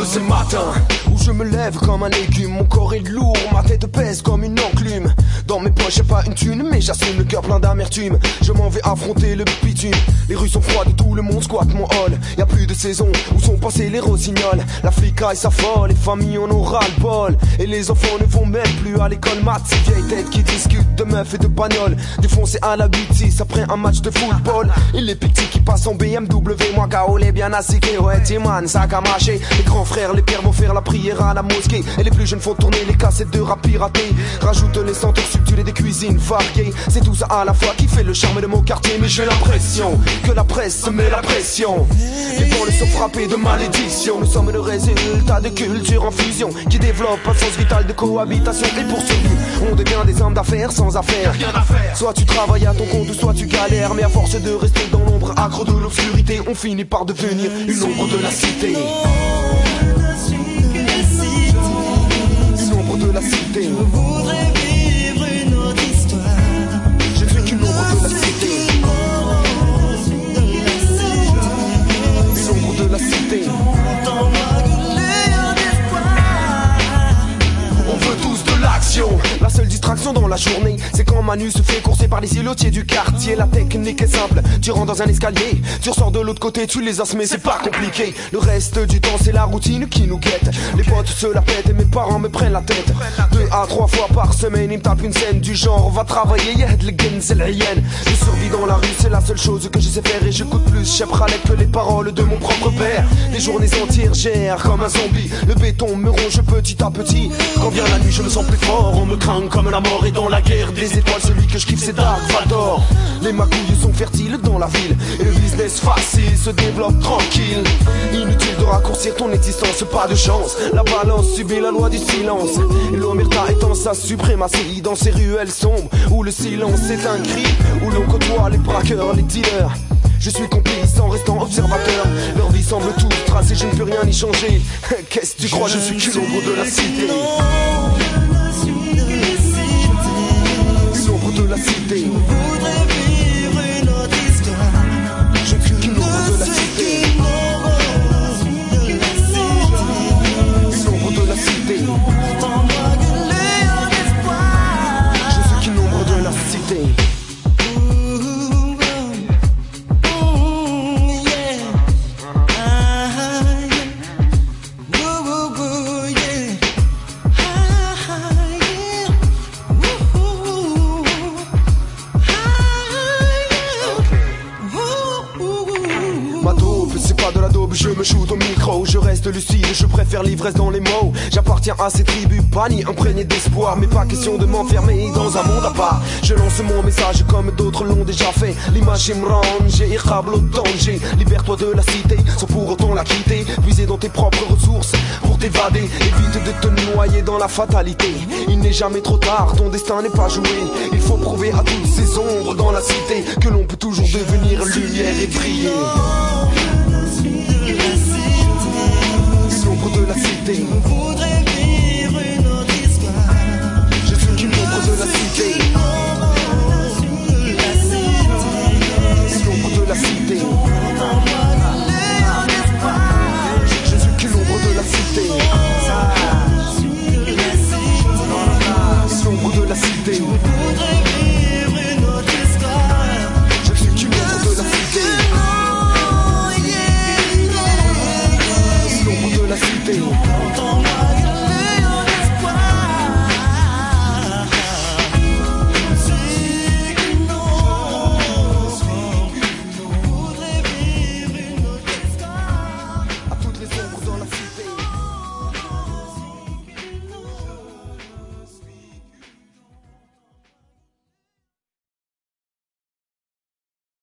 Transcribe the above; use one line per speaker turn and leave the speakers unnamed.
c'est le matin où je me lève comme un légume. Mon corps est lourd, ma tête pèse comme une enclume. Dans mes poches y'a pas une thune, mais j'assume le cœur plein d'amertume. Je m'en vais affronter le bitume. Les rues sont froides, tout le monde squatte mon hall. Y'a plus de saison, où sont passés les rossignols. La flicaille s'affole, les familles en ont ras le bol. Et les enfants ne vont même plus à l'école maths. Ces vieilles têtes qui discutent de meufs et de bagnoles. Défoncés à la 8-6 après un match de football. Et les petits qui passent en BMW, moi Kaolé bien assiqué. Ouais Timan, sac à mâcher. Les grands frères, les pères vont faire la prière à la mosquée. Et les plus jeunes font tourner les cassettes de rap piraté. Rajoute les senteurs subtiles et des cuisines variées. C'est tout ça à la fois qui fait le charme de mon quartier. Mais j'ai l'impression que la presse se met la pression. Les banlieues sont frappées de malédiction. Nous sommes le résultat de culture en fusion qui développe un sens vital de cohabitation. Et pour survivre, on devient des hommes d'affaires sans affaires. Soit tu travailles à ton compte ou soit tu galères. Mais à force de rester dans l'ombre, accro de l'obscurité, on finit par devenir une ombre de la cité. Une ombre de la cité.
Je voudrais vivre une autre histoire.
Je ne suis qu'une ombre de la cité. Une ombre de la cité. On veut tous de l'action. La seule distraction dans la journée, c'est quand Manu se fait courser par les îlotiers du quartier. La technique est simple, tu rentres dans un escalier, tu ressors de l'autre côté, tu les as mais c'est pas compliqué. Le reste du temps c'est la routine qui nous guette. Les potes se la pètent et mes parents me prennent la tête. 2 à 3 fois par semaine ils me tapent une scène du genre va travailler, yed le gain c'est la hyène. Je survis dans la rue, c'est la seule chose que je sais faire. Et j'écoute plus Chef Ralek que les paroles de mon propre père. Des journées entières gère comme un zombie. Le béton me ronge petit à petit. Quand vient la nuit je me sens plus fort. On me craint comme la mort. Et dans la guerre des étoiles celui que je kiffe c'est Dark Vador. Les magouilles sont fertiles dans la ville. Et le business facile se développe tranquille. Inutile de raccourcir ton existence, pas de chance. La balance subit la loi du silence. Et l'omerta étend sa suprématie dans ces ruelles sombres où le silence est un cri, où l'on côtoie les braqueurs, les dealers. Je suis complice en restant observateur. Leur vie semble toute tracée, je ne peux rien y changer. Qu'est-ce que tu crois, je suis qu'une ombre de la cité. Une ombre de la cité.
Je voudrais vivre une autre histoire.
Je suis qu'une ombre de la cité. Une ombre de la cité. Je suis qu'une ombre de la cité. Je me shoot au micro, je reste lucide, je préfère l'ivresse dans les mots. J'appartiens à ces tribus bannies, imprégnées d'espoir. Mais pas question de m'enfermer dans un monde à part. Je lance mon message comme d'autres l'ont déjà fait. L'image me range, irrable au danger. Libère-toi de la cité, sans pour autant la quitter. Puiser dans tes propres ressources pour t'évader. Évite de te noyer dans la fatalité. Il n'est jamais trop tard, ton destin n'est pas joué. Il faut prouver à toutes ces ombres dans la cité que l'on peut toujours devenir lumière et briller. De la cité.
Je voudrais vivre une autre histoire.
Je suis qu'une ombre de la cité. Une ombre de la cité. Je suis qu'une ombre de la cité. Une ombre de la cité.